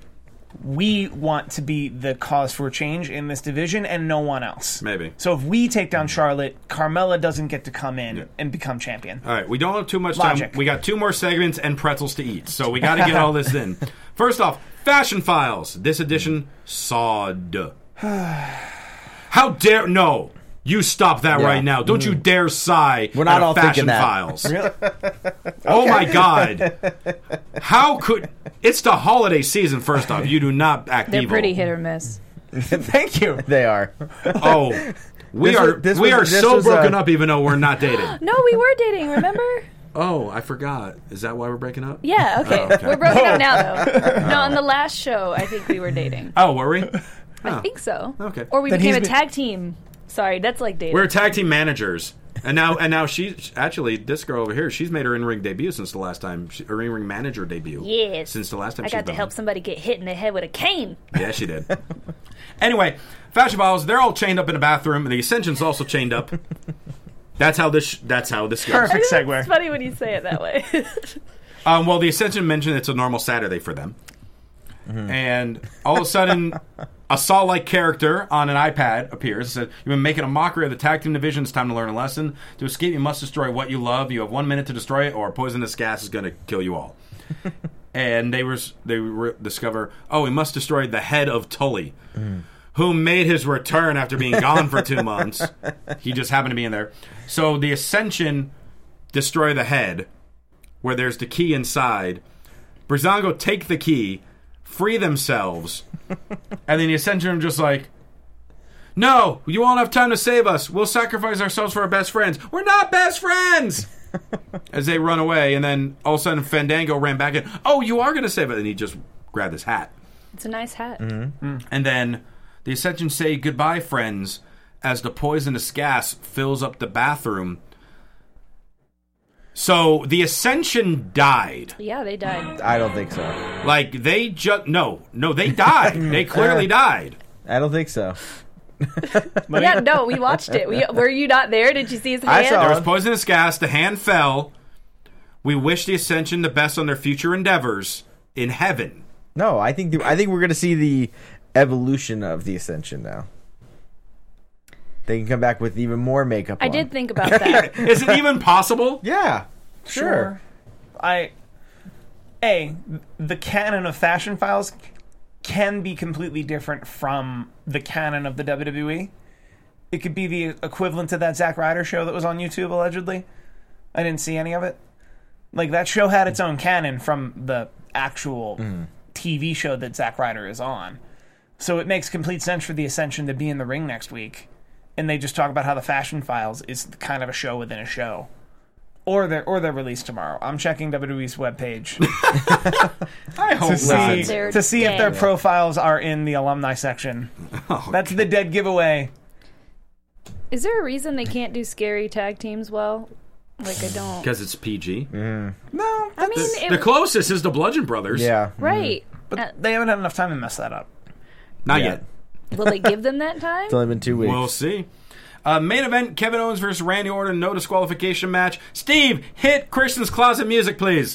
we want to be the cause for change in this division and no one else. Maybe. So if we take down Charlotte, Carmella doesn't get to come in Yeah. and become champion. All right, we don't have too much Logic. time. We got two more segments and pretzels to eat, so we got to get all this in. First off, Fashion Files. This edition, Sod. How dare... No. You stop that Yeah. right now. Don't you dare sigh We're not at a all Fashion thinking that. Files. Oh, my God. How could... It's the holiday season, first off. You do not act they're evil. pretty hit or miss. Thank you. They are. Oh, we This are was- this we was- are this so was, broken uh, up even though we're not dating. No, we were dating, remember? Oh, I forgot. Is that why we're breaking up? Yeah, okay. Oh, okay. We're broken up now, though. No, on the last show, I think we were dating. Oh, were we? I think so. Okay. Or we Then became he's a been- tag team. Sorry, that's like dating. We're tag team managers, and now and now she actually this girl over here. She's made her in ring debut since the last time. She, her in ring manager debut. Yes. Since the last time I she's got to been help on. somebody get hit in the head with a cane. Yeah, she did. Anyway, Fashion Files. They're all chained up in a bathroom, and the Ascension's also chained up. That's how this. That's how this goes. Perfect It's segue. funny when you say it that way. Um, well, the Ascension mentioned it's a normal Saturday for them. And all of a sudden, a Saw-like character on an iPad appears. It said, "You've been making a mockery of the tag team division. It's time to learn a lesson. To escape, you must destroy what you love. You have one minute to destroy it, or poisonous gas is going to kill you all." And they were they re- discover, oh, we must destroy the head of Tully, who made his return after being gone for two months. He just happened to be in there. So the Ascension destroy the head, where there's the key inside. Breezango take the key, free themselves, and then the Ascension are just like, no, you won't have time to save us. We'll sacrifice ourselves for our best friends. We're not best friends! As they run away, and then all of a sudden Fandango ran back in. Oh, you are going to save it. And he just grabbed his hat. It's a nice hat. Mm-hmm. And then the Ascension say goodbye, friends, as the poisonous gas fills up the bathroom. So the Ascension died. Yeah, they died. I don't think so. Like, they just... No, no, they died. They clearly died. I don't think so. Yeah, no, we watched it. We, were you not there? Did you see his I hand? saw There it. was poisonous gas. The hand fell. We wish the Ascension the best on their future endeavors in heaven. No, I think the, I think we're gonna see the evolution of the Ascension now. They can come back with even more makeup. I on. did think about that. Is it even possible? Yeah, sure. I A, the canon of Fashion Files can be completely different from the canon of the W W E. It could be the equivalent to that Zack Ryder show that was on YouTube, allegedly. I didn't see any of it. Like, that show had its own canon from the actual T V show that Zack Ryder is on. So it makes complete sense for the Ascension to be in the ring next week. And they just talk about how the Fashion Files is kind of a show within a show. Or they're, or they're released tomorrow. I'm checking W W E's webpage I hope to see, not. They're to see if their dead. profiles are in the alumni section. Oh, That's the dead giveaway. Is there a reason they can't do scary tag teams well? Like, I don't. because it's P G. No, I mean, The, it, the closest is the Bludgeon Brothers. Yeah, right. but Uh, they haven't had enough time to mess that up. Not Yeah. yet. will they give them that time? it's only been two weeks. We'll see. Uh, main event, Kevin Owens versus Randy Orton, no disqualification match. Steve, hit Christian's Closet music, please.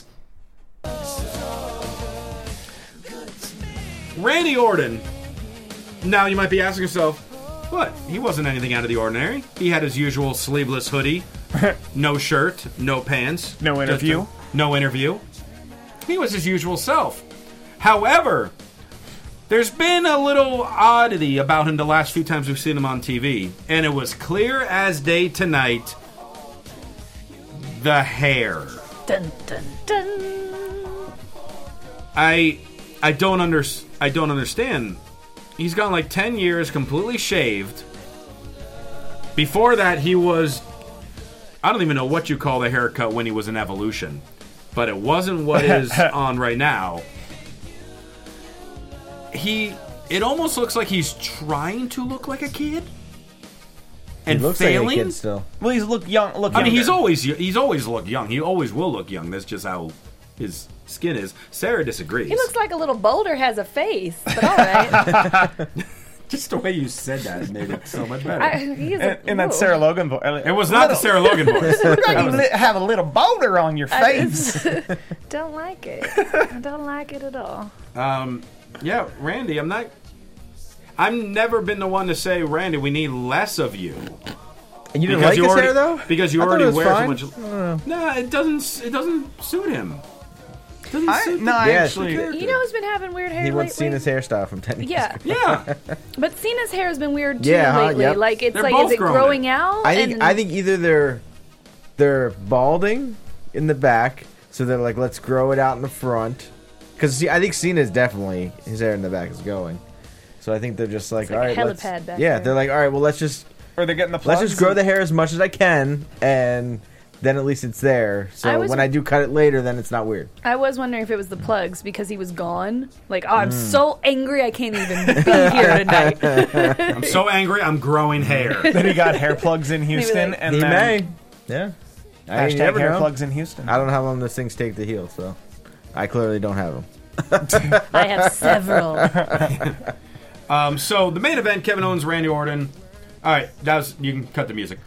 Randy Orton. Now you might be asking yourself, what? He wasn't anything out of the ordinary. He had his usual sleeveless hoodie, no shirt, no pants. No just interview. a- no interview. He was his usual self. However, there's been a little oddity about him the last few times we've seen him on T V, and it was clear as day tonight. The hair. Dun, dun, dun. I I don't under I don't understand. He's gone like ten years completely shaved. Before that, he was I don't even know what you call the haircut when he was in Evolution, but it wasn't what is on right now. He it almost looks like he's trying to look like a kid and He looks failing. like a kid still. Well, he's look young. Look. I mean, younger. he's always he's always looked young. He always will look young. That's just how his skin is. Sarah disagrees. He looks like a little boulder has a face, but all right. just the way you said that it made it so much better. I, he's a, in, in that ooh. Sarah Logan voice. it was not the Sarah Logan voice. Look like you li- have a little boulder on your I face. just don't like it. I don't like it at all. Um, yeah, Randy, I'm not. I've never been the one to say, Randy, we need less of you. And you didn't Because like you his already, hair though? Because you I thought already it was wear fine. so much. Nah, it doesn't. It doesn't suit him. It doesn't I, suit no, the I Yeah, actually. You know who's been having weird hair He lately? wants Cena's hairstyle from ten years Yeah, ago. Yeah, but Cena's hair has been weird too Yeah, huh? lately. Yep. Like it's They're like, both is it growing growing it. out? I think And- I think either they're they're balding in the back, so they're like, let's grow it out in the front. Because see, I think Cena's definitely his hair in the back is going. So I think they're just like, like all a right, let's, helipad back yeah, there. they're like, all right, well, let's just Or they're getting the let's plugs just grow and- the hair as much as I can, and then at least it's there. I So was- when I do cut it later, then it's not weird. I was wondering if it was the plugs because he was gone. Like, oh, I'm Mm. so angry I can't even be here tonight. I'm so angry. I'm growing hair. Then he got hair plugs in Houston, like- and He then may, yeah. I mean, you hashtag never hair know. plugs in Houston. I don't know how long those things take to heal, so I clearly don't have them. I have several. Um, so the main event: Kevin Owens, Randy Orton. All right, that was. You can cut the music.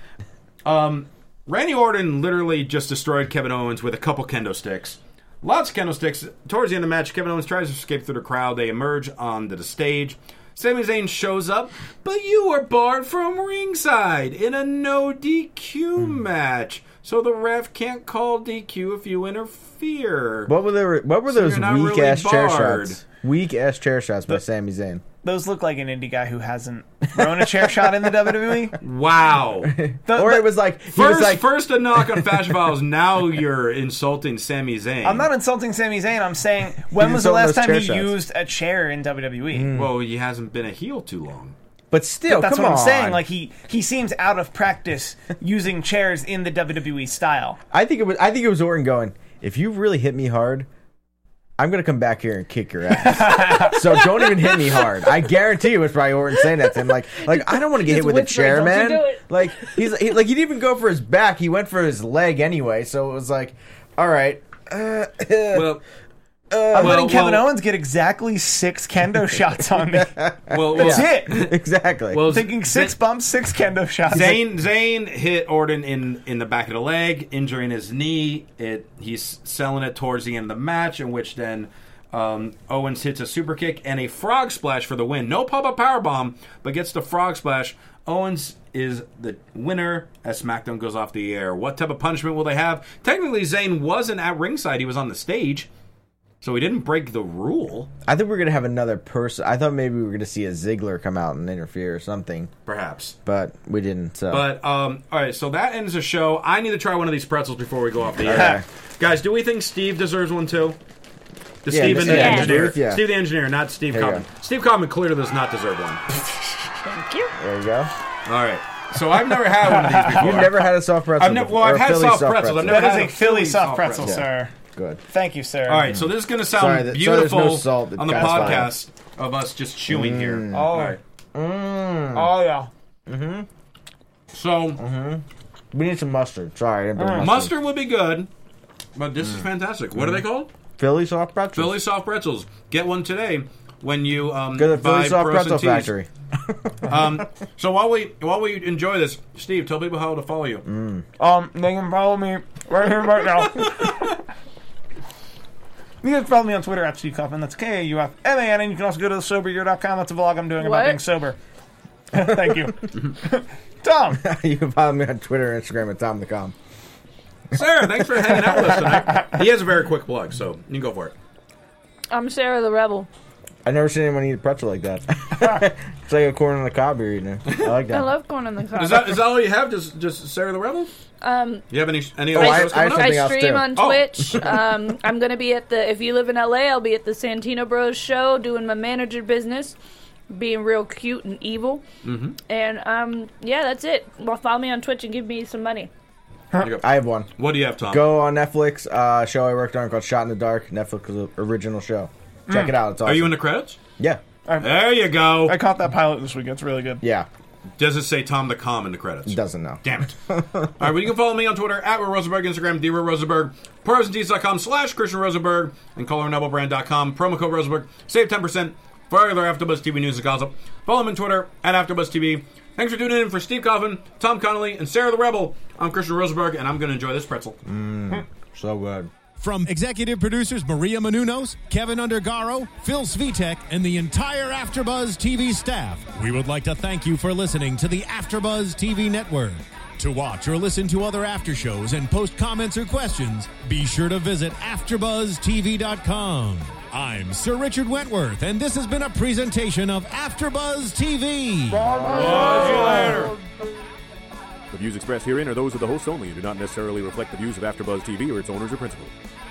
Um, Randy Orton literally just destroyed Kevin Owens with a couple kendo sticks. Lots of kendo sticks. Towards the end of the match, Kevin Owens tries to escape through the crowd. They emerge onto the stage. Sami Zayn shows up, but you were barred from ringside in a no D Q match. So the ref can't call D Q if you interfere. What were the, What were So those you're not weak really ass chair barred. shots? Weak ass chair shots by Sami Zayn. Those look like an indie guy who hasn't thrown a chair shot in the W W E. Wow. The- Or the- it was like he First, was like first a knock on Fashion Files. Now you're insulting Sami Zayn. I'm not insulting Sami Zayn. I'm saying when He's was the insulting last those time he chair shots. used a chair in W W E? Well, he hasn't been a heel too long. But still, That's come what I'm on. saying. Like he he seems out of practice using chairs in the W W E style. I think it was. I think it was Orton going. If you really hit me hard, I'm gonna come back here and kick your ass. So don't even hit me hard. I guarantee you, it's probably Orton saying that to him. Like, like I don't want to get hit Just with a whispering, chair, "Don't you man. do it." Like he's he, like he didn't even go for his back. He went for his leg anyway. So it was like, all right. Uh, Well, I'm well, letting Kevin well, Owens get exactly six kendo shots on me. well, That's well, it. exactly. well, Thinking six bumps, six kendo shots. Zayn Zayn hit Orton in, in the back of the leg, injuring his knee. It he's selling it towards the end of the match, in which then um, Owens hits a super kick and a frog splash for the win. No pop-up powerbomb, but gets the frog splash. Owens is the winner as SmackDown goes off the air. What type of punishment will they have? Technically, Zayn wasn't at ringside. He was on the stage. So he didn't break the rule, I think we're gonna have another person. I thought maybe we were gonna see a Ziggler come out and interfere or something, perhaps. but we didn't. So. But, um, all right, so that ends the show. I need to try one of these pretzels before we go off the air. Okay. Guys, do we think Steve deserves one too? The Yeah, Steve and the yeah, engineer. yeah. Steve the engineer, not Steve Here you Common. go. Steve Common clearly does not deserve one. Thank you. there you go. All right. So I've never had one of these before. You've never had a soft pretzel. I've never- before, well, I've or had Philly soft pretzels. I've never That is had a a Philly Philly soft soft pretzel, pretzel. sir. Good. Thank you, sir. All right, so this is going to sound Sorry that- sorry beautiful there's no salt that on the God's podcast of us just chewing here. Oh, All right. oh yeah. So We need some mustard. Sorry, I didn't bring mustard. mustard would be good, but this is fantastic. What are they called? Philly soft pretzels. Philly soft pretzels. Get one today when you um, Go to the buy Philly soft Pros and pretzel Teas. factory. Um, so while we while we enjoy this, Steve, tell people how to follow you. Um, they can follow me right here, right now. You can follow me on Twitter at Steve Kaufman. That's K A U F M A N. And you can also go to the sober year dot com. That's a vlog I'm doing What? about being sober. Thank you. Tom. You can follow me on Twitter and Instagram at Tom the Com. Sarah, thanks for hanging out with us tonight. He has a very quick plug, so you can go for it. I'm Sarah the Rebel. I've never seen anyone eat a pretzel like that. It's like a corn on the cob you're eating. I like that. I love corn on the cob. Is that is that all you have? Just just Sarah the Rebel? um, You have any any Oh, other I- shows I have coming up? I something else, stream too. on Oh. Twitch. um, I'm gonna be at the. If you live in L A, I'll be at the Santino Bros show doing my manager business, being real cute and evil. Mm-hmm. And um, yeah, that's it. Well, follow me on Twitch and give me some money. I have one. What do you have, Tom? Go on Netflix. Uh, show I worked on called Shot in the Dark. Netflix original show. Check it out. It's awesome. Are you in the credits? Yeah. There you go. I caught that pilot this week. It's really good. Yeah, Does it say Tom the Com in the credits? doesn't know. Damn it. All right, well, you can follow me on Twitter at Will Rosenberg, Instagram, D. Rosenberg, ProRosenTees.com slash Christian Rosenberg, and color noble brand dot com, promo code Rosenberg. Save ten percent for other AfterBuzz T V news and gossip. Follow me on Twitter at AfterBuzz T V. Thanks for tuning in for Steve Coffin, Tom Connolly, and Sarah the Rebel. I'm Christian Rosenberg, and I'm going to enjoy this pretzel. So good. From executive producers Maria Menounos, Kevin Undergaro, Phil Svitek, and the entire AfterBuzz T V staff, we would like to thank you for listening to the AfterBuzz T V network. To watch or listen to other after shows and post comments or questions, be sure to visit after buzz T V dot com. I'm Sir Richard Wentworth, and this has been a presentation of AfterBuzz T V. The views expressed herein are those of the hosts only and do not necessarily reflect the views of AfterBuzz T V or its owners or principals.